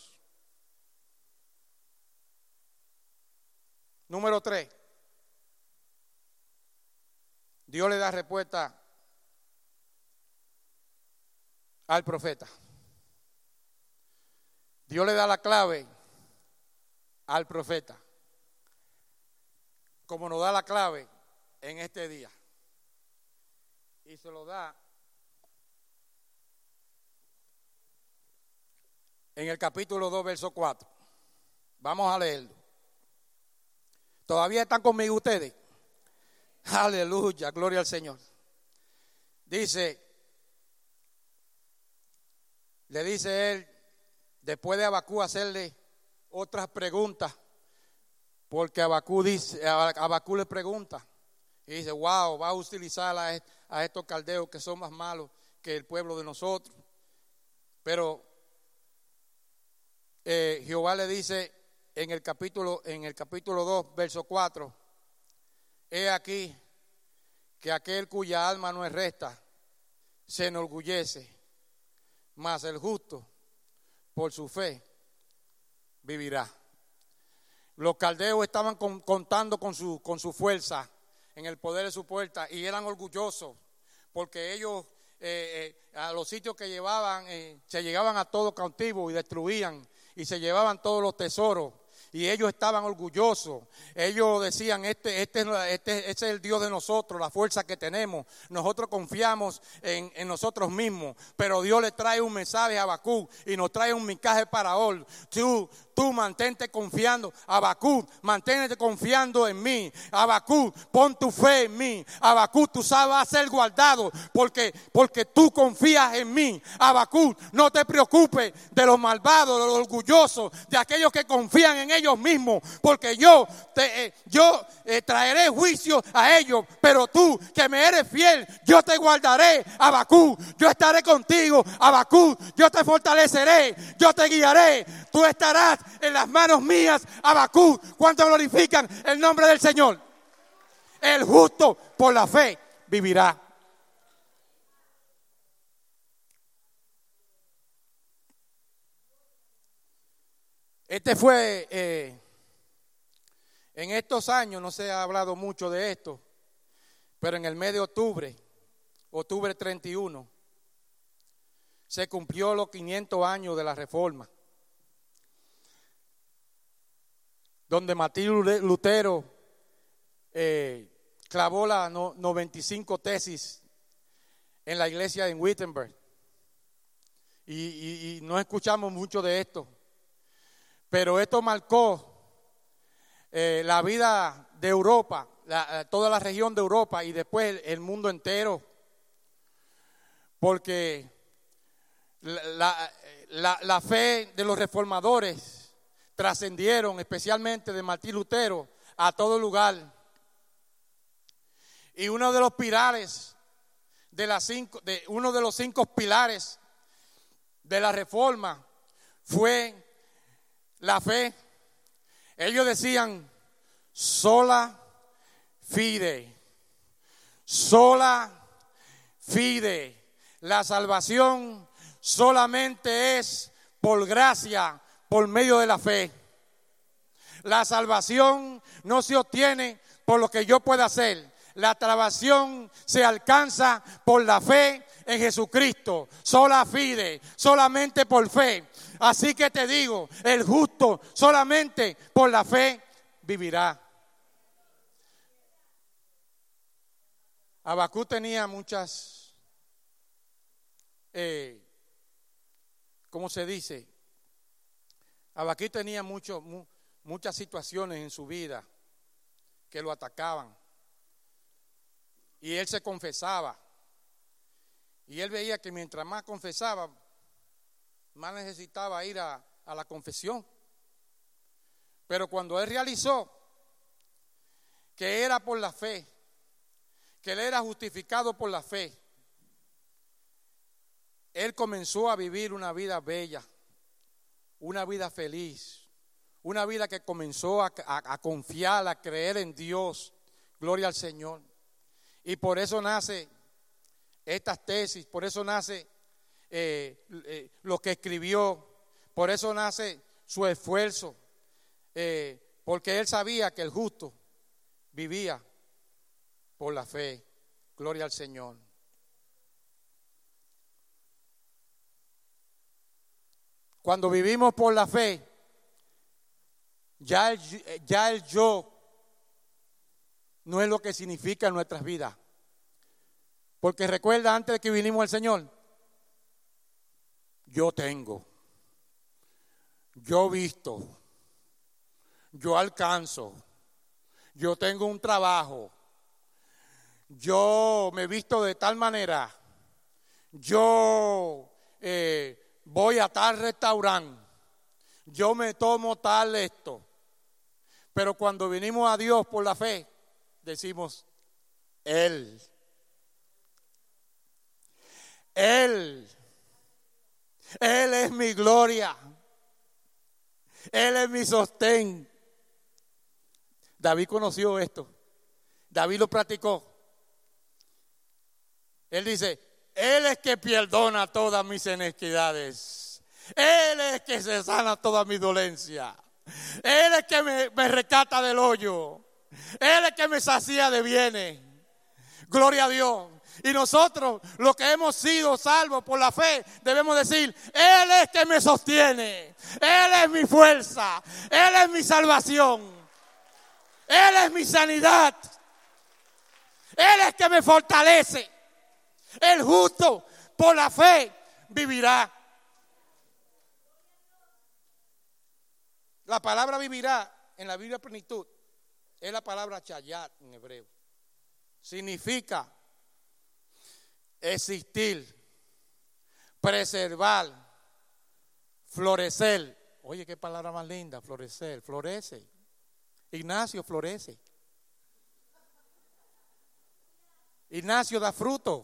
Número 3. Dios le da respuesta al profeta. Dios le da la clave al profeta, como nos da la clave en este día. Y se lo da en el capítulo 2, verso 4. Vamos a leerlo. ¿Todavía están conmigo ustedes? Aleluya, gloria al Señor. Le dice él, después de Habacuc hacerle otras preguntas, porque Habacuc le pregunta, y dice, wow, va a utilizar a estos caldeos que son más malos que el pueblo de nosotros. Pero Jehová le dice en el capítulo 2, verso 4, he aquí que aquel cuya alma no es recta se enorgullece, mas el justo por su fe vivirá. Los caldeos estaban contando con su fuerza, en el poder de su puerta, y eran orgullosos porque ellos a los sitios que llevaban se llegaban a todo cautivo y destruían y se llevaban todos los tesoros. Y ellos estaban orgullosos. Ellos decían, este es el Dios de nosotros, la fuerza que tenemos. Nosotros confiamos en nosotros mismos. Pero Dios le trae un mensaje a Habacuc y nos trae un mensaje para hoy. tú mantente confiando. Habacuc, mantente confiando en mí. Habacuc, pon tu fe en mí. Habacuc, tú sabes ser guardado porque tú confías en mí. Habacuc, no te preocupes de los malvados, de los orgullosos, de aquellos que confían en ellos mismos, porque yo traeré juicio a ellos, pero tú que me eres fiel, yo te guardaré. Habacuc, yo estaré contigo. Habacuc, yo te fortaleceré, yo te guiaré, tú estarás en las manos mías. Habacuc, ¿cuánto glorifican el nombre del Señor? El justo por la fe vivirá. Este fue, en estos años, no se ha hablado mucho de esto, pero en el mes de octubre 31, se cumplió los 500 años de la Reforma, donde Martín Lutero clavó las 95 tesis en la iglesia en Wittenberg. Y no escuchamos mucho de esto, pero esto marcó la vida de Europa, toda la región de Europa y después el mundo entero, porque la fe de los reformadores trascendieron, especialmente de Martín Lutero, a todo lugar. Y uno de los pilares uno de los 5 pilares de la Reforma fue la fe. Ellos decían sola fide, sola fide. La salvación solamente es por gracia, por medio de la fe. La salvación no se obtiene por lo que yo pueda hacer. La salvación se alcanza por la fe en Jesucristo. Sola fide, solamente por fe. Así que te digo, el justo solamente por la fe vivirá. Habacuc tenía muchas, ¿cómo se dice? Habacuc tenía muchas situaciones en su vida que lo atacaban. Y él se confesaba. Y él veía que mientras más confesaba, más necesitaba ir a la confesión. Pero cuando él realizó que era por la fe, que él era justificado por la fe, él comenzó a vivir una vida bella, una vida feliz, una vida que comenzó a confiar, a creer en Dios. Gloria al Señor. Y por eso nace estas tesis, por eso nace lo que escribió, por eso nace su esfuerzo, porque él sabía que el justo vivía por la fe. Gloria al Señor. Cuando vivimos por la fe, ya el yo no es lo que significa en nuestras vidas. Porque recuerda, antes de que vinimos al Señor, yo tengo, yo visto, yo alcanzo, yo tengo un trabajo, yo me visto de tal manera, yo voy a tal restaurante, yo me tomo tal esto. Pero cuando vinimos a Dios por la fe, decimos, Él es mi gloria, Él es mi sostén. David conoció esto, David lo practicó. Él dice, Él es que perdona todas mis iniquidades, Él es que se sana toda mi dolencia, Él es que me rescata del hoyo, Él es que me sacía de bienes. Gloria a Dios. Y nosotros, los que hemos sido salvos por la fe, debemos decir, Él es que me sostiene, Él es mi fuerza, Él es mi salvación, Él es mi sanidad, Él es que me fortalece. El justo por la fe vivirá. La palabra vivirá en la Biblia plenitud es la palabra chayat en hebreo. Significa existir, preservar, florecer. Oye, qué palabra más linda, florecer, florece. Ignacio florece. Ignacio da fruto.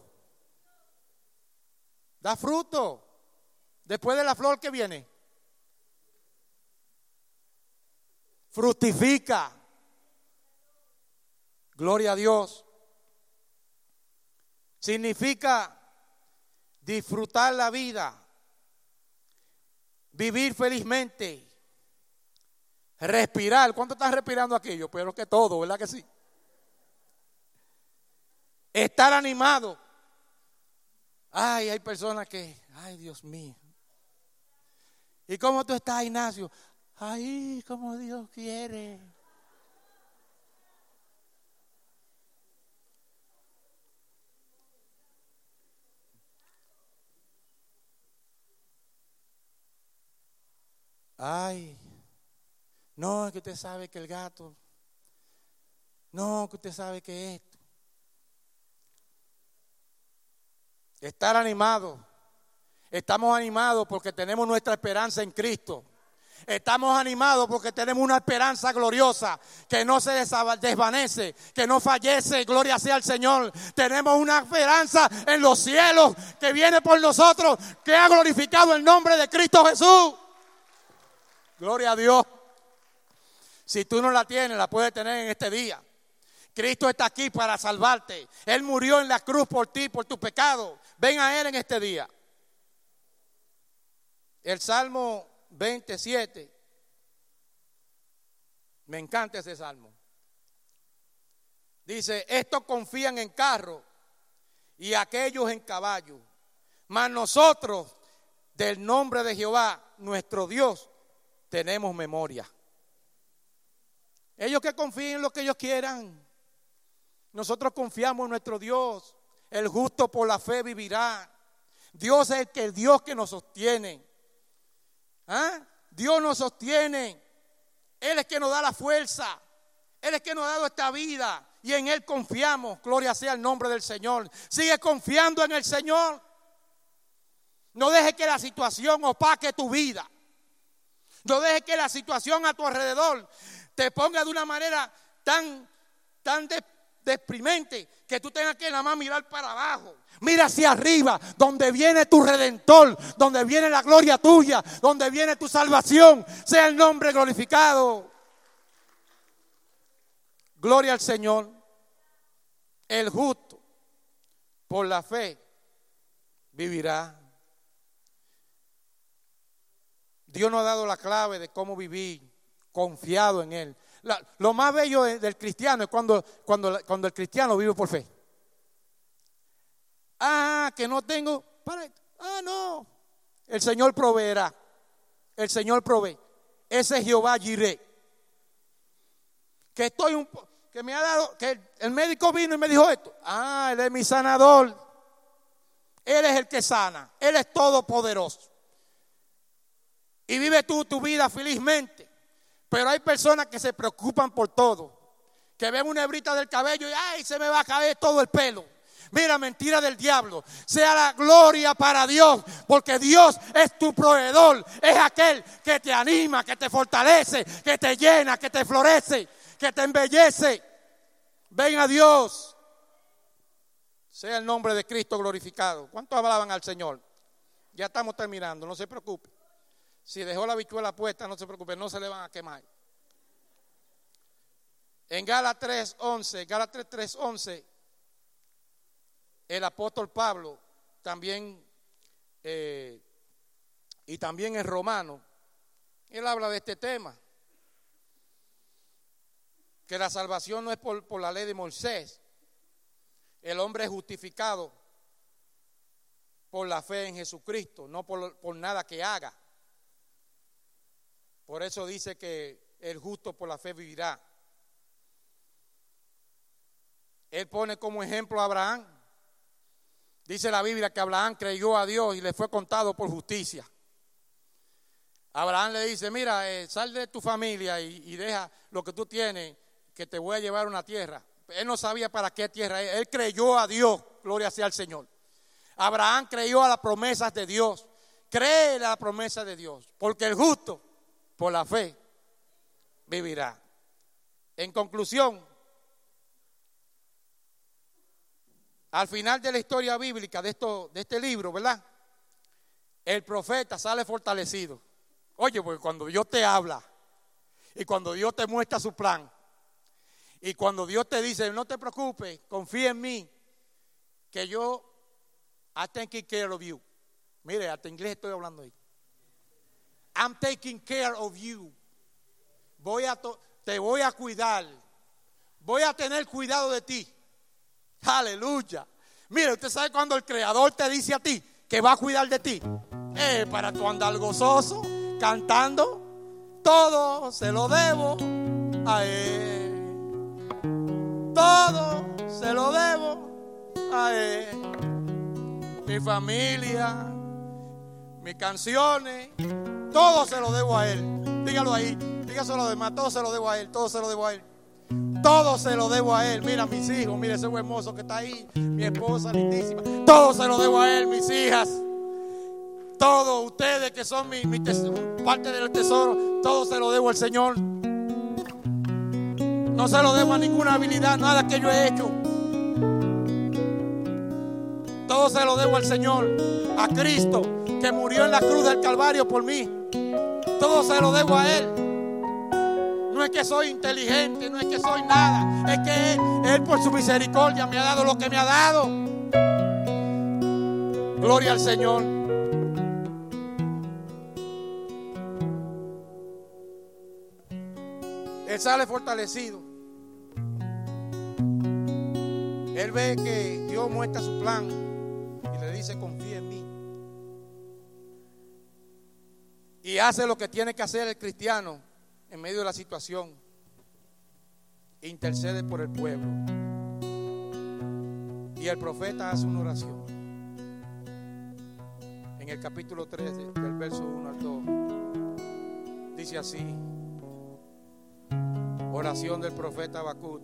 Da fruto. Después de la flor que viene, fructifica. Gloria a Dios. Significa disfrutar la vida, vivir felizmente, respirar. ¿Cuánto están respirando aquello? Pero que todo, ¿verdad que sí? Estar animado. Ay, hay personas que, ay, Dios mío. ¿Y cómo tú estás, Ignacio? Ay, como Dios quiere. Ay, no, que usted sabe que el gato, no, que usted sabe que esto. Estar animado. Estamos animados porque tenemos nuestra esperanza en Cristo. Estamos animados porque tenemos una esperanza gloriosa que no se desvanece, que no fallece. Gloria sea al Señor. Tenemos una esperanza en los cielos que viene por nosotros, que ha glorificado el nombre de Cristo Jesús. Gloria a Dios. Si tú no la tienes, la puedes tener en este día. Cristo está aquí para salvarte. Él murió en la cruz por ti, por tu pecado. Ven a Él en este día. El Salmo 27. Me encanta ese salmo. Dice, estos confían en carro y aquellos en caballo. Mas nosotros, del nombre de Jehová, nuestro Dios, tenemos memoria. Ellos que confíen en lo que ellos quieran. Nosotros confiamos en nuestro Dios. El justo por la fe vivirá. Dios es el Dios que nos sostiene. ¿Ah? Dios nos sostiene. Él es que nos da la fuerza. Él es que nos ha dado esta vida. Y en Él confiamos. Gloria sea el nombre del Señor. Sigue confiando en el Señor. No dejes que la situación opaque tu vida. No dejes que la situación a tu alrededor te ponga de una manera tan deprimente que tú tengas que nada más mirar para abajo. Mira hacia arriba, donde viene tu Redentor, donde viene la gloria tuya, donde viene tu salvación. Sea el nombre glorificado. Gloria al Señor. El justo por la fe vivirá. Dios nos ha dado la clave de cómo vivir confiado en Él. Lo más bello del cristiano es cuando el cristiano vive por fe. Ah, que no tengo para esto. Ah, no. El Señor proveerá. El Señor provee. Ese es Jehová Jireh. Que me ha dado, que el médico vino y me dijo esto. Ah, Él es mi sanador. Él es el que sana. Él es todopoderoso. Y vive tú tu vida felizmente. Pero hay personas que se preocupan por todo. Que ven una hebrita del cabello y ¡ay! Se me va a caer todo el pelo. Mira, mentira del diablo. Sea la gloria para Dios. Porque Dios es tu proveedor. Es aquel que te anima, que te fortalece, que te llena, que te florece, que te embellece. Ven a Dios. Sea el nombre de Cristo glorificado. ¿Cuántos alaban al Señor? Ya estamos terminando, no se preocupe. Si dejó la habichuela puesta, no se preocupe, no se le van a quemar. En Gálatas 3:11, el apóstol Pablo también, y también en Romano, él habla de este tema. Que la salvación no es por la ley de Moisés. El hombre es justificado por la fe en Jesucristo, no por nada que haga. Por eso dice que el justo por la fe vivirá. Él pone como ejemplo a Abraham. Dice la Biblia que Abraham creyó a Dios y le fue contado por justicia. Abraham le dice, mira, sal de tu familia y deja lo que tú tienes, que te voy a llevar a una tierra. Él no sabía para qué tierra. Él creyó a Dios, gloria sea al Señor. Abraham creyó a las promesas de Dios. Cree en la promesa de Dios, porque el justo por la fe vivirá. En conclusión, al final de la historia bíblica de este libro, ¿verdad? El profeta sale fortalecido. Oye, porque cuando Dios te habla y cuando Dios te muestra su plan y cuando Dios te dice, no te preocupes, confía en mí, que yo I taking care of you. Mire, hasta inglés estoy hablando ahí. I'm taking care of you. Te voy a cuidar. Voy a tener cuidado de ti. Aleluya. Mire, usted sabe cuando el Creador te dice a ti que va a cuidar de ti. Para tu andar gozoso, cantando, todo se lo debo a Él. Todo se lo debo a Él. Mi familia, mis canciones, todo se lo debo a Él. Dígalo ahí, dígaselo a los demás, todo se lo debo a Él, todo se lo debo a Él. Todo se lo debo a Él. Mira mis hijos, mira ese buen mozo que está ahí, mi esposa lindísima. Todo se lo debo a Él, mis hijas. Todos ustedes que son parte del tesoro, todo se lo debo al Señor. No se lo debo a ninguna habilidad, nada que yo he hecho. Todo se lo debo al Señor, a Cristo, que murió en la cruz del Calvario por mí. Todo se lo debo a Él. No es que soy inteligente, no es que soy nada. Es que Él por su misericordia me ha dado lo que me ha dado. Gloria al Señor. Él sale fortalecido. Él ve que Dios muestra su plan y le dice, confía en mí. Y hace lo que tiene que hacer el cristiano en medio de la situación. Intercede por el pueblo. Y el profeta hace una oración. En el capítulo 3 del verso 1 al 2. Dice así. Oración del profeta Habacuc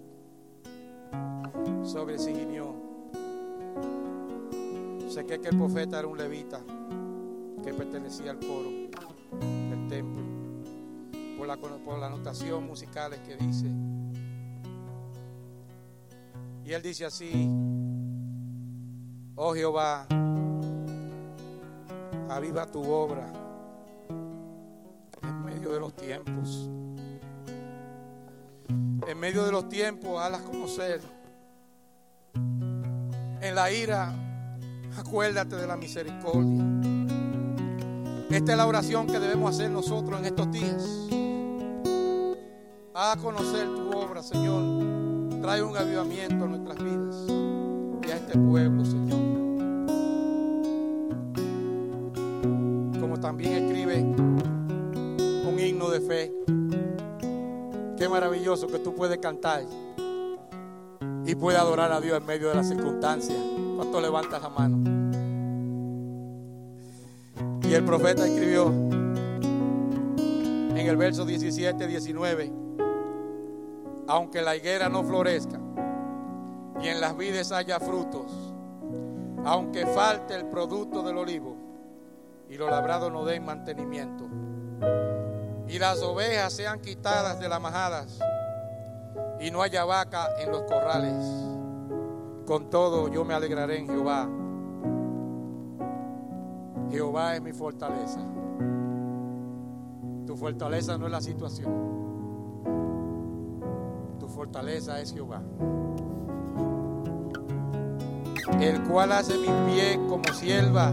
sobre Siginión. Sé que el profeta era un levita que pertenecía al coro del templo. Por la anotación musicales que dice. Y él dice así: oh Jehová, aviva tu obra en medio de los tiempos. En medio de los tiempos, hazlas conocer. En la ira, acuérdate de la misericordia. Esta es la oración que debemos hacer nosotros en estos días. Haz conocer tu obra, Señor. Trae un avivamiento a nuestras vidas y a este pueblo, Señor. Como también escribe un himno de fe. Qué maravilloso que tú puedes cantar y puedes adorar a Dios en medio de las circunstancias. ¿Cuánto levantas la mano? Y el profeta escribió en el verso 17, 19: aunque la higuera no florezca y en las vides haya frutos, aunque falte el producto del olivo y los labrados no den mantenimiento, y las ovejas sean quitadas de las majadas y no haya vaca en los corrales, con todo yo me alegraré en Jehová. Jehová es mi fortaleza. Tu fortaleza no es la situación. Tu fortaleza es Jehová, el cual hace mis pies como sierva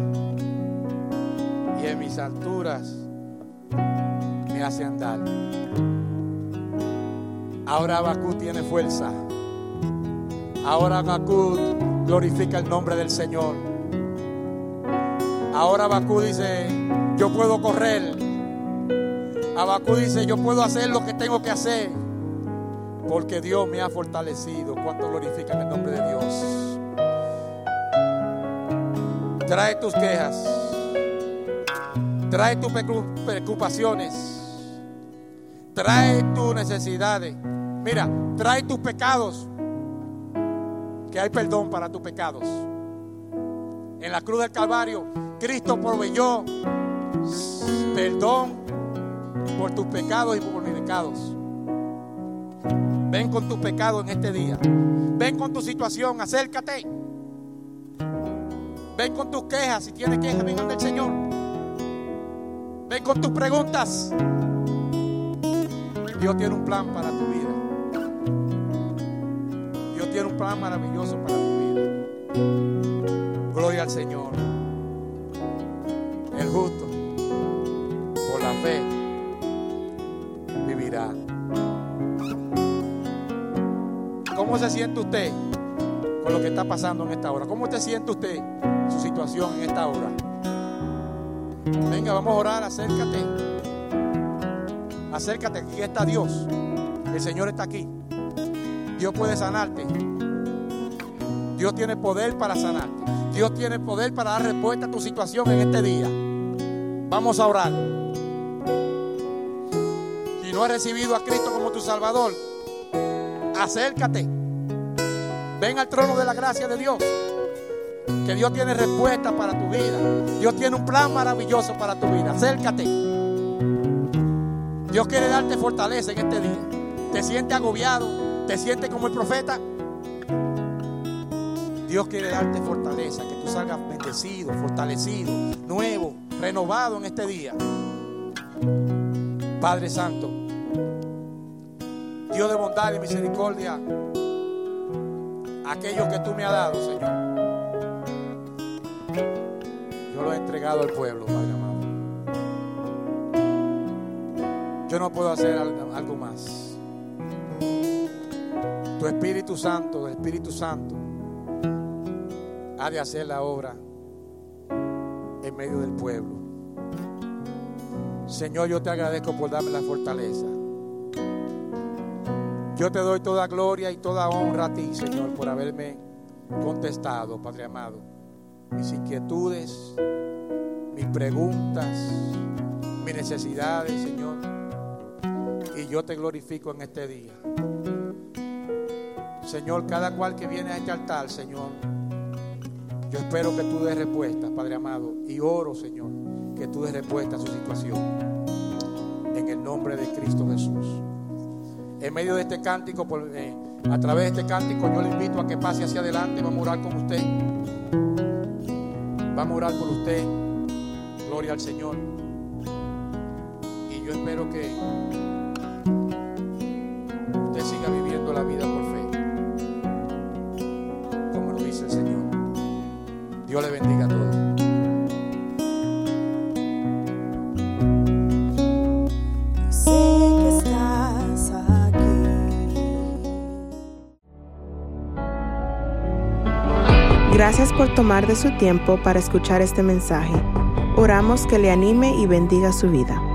y en mis alturas me hace andar. Ahora Habacuc tiene fuerza. Ahora Habacuc glorifica el nombre del Señor. Ahora Habacuc dice: yo puedo correr. Habacuc dice: yo puedo hacer lo que tengo que hacer, porque Dios me ha fortalecido. ¿Cuánto glorifican el nombre de Dios? Trae tus quejas, Trae tus preocupaciones. Trae tus necesidades. Mira, trae tus pecados. Que hay perdón para tus pecados. En la cruz del Calvario, Cristo proveyó perdón por tus pecados y por mis pecados. Ven con tus pecados en este día. Ven con tu situación, acércate. Ven con tus quejas. Si tienes quejas, ven ante el Señor. Ven con tus preguntas. Dios tiene un plan para tu vida. Dios tiene un plan maravilloso para tu vida. Gloria al Señor. El justo, por la fe, vivirá. ¿Cómo se siente usted con lo que está pasando en esta hora? ¿Cómo se siente usted su situación en esta hora? Venga, vamos a orar, acércate. Acércate, aquí está Dios. El Señor está aquí. Dios puede sanarte. Dios tiene poder para sanarte. Dios tiene poder para dar respuesta a tu situación en este día. Vamos a orar. Si no has recibido a Cristo como tu Salvador, acércate. Ven al trono de la gracia de Dios. Que Dios tiene respuesta para tu vida. Dios tiene un plan maravilloso para tu vida. Acércate. Dios quiere darte fortaleza en este día. ¿Te sientes agobiado? ¿Te sientes como el profeta? Dios quiere darte fortaleza. Que tú salgas bendecido, fortalecido, nuevo, renovado en este día. Padre Santo, Dios de bondad y misericordia, aquellos que tú me has dado, Señor, yo lo he entregado al pueblo, Padre amado. Yo no puedo hacer algo más. Tu Espíritu Santo, el Espíritu Santo, ha de hacer la obra en medio del pueblo. Señor, yo te agradezco por darme la fortaleza. Yo te doy toda gloria y toda honra a ti, Señor, por haberme contestado, Padre amado, mis inquietudes, mis preguntas, mis necesidades, Señor. Y yo te glorifico en este día. Señor, cada cual que viene a este altar, Señor, yo espero que tú des respuesta, Padre amado, y oro, Señor, que tú des respuesta a su situación. En el nombre de Cristo Jesús. En medio de este cántico, a través de este cántico, yo le invito a que pase hacia adelante. Vamos a orar con usted. Vamos a orar por usted. Gloria al Señor. Y yo espero que usted siga viviendo la vida por fe, como lo dice el Señor. Dios le bendiga a todos. Gracias por tomar de su tiempo para escuchar este mensaje. Oramos que le anime y bendiga su vida.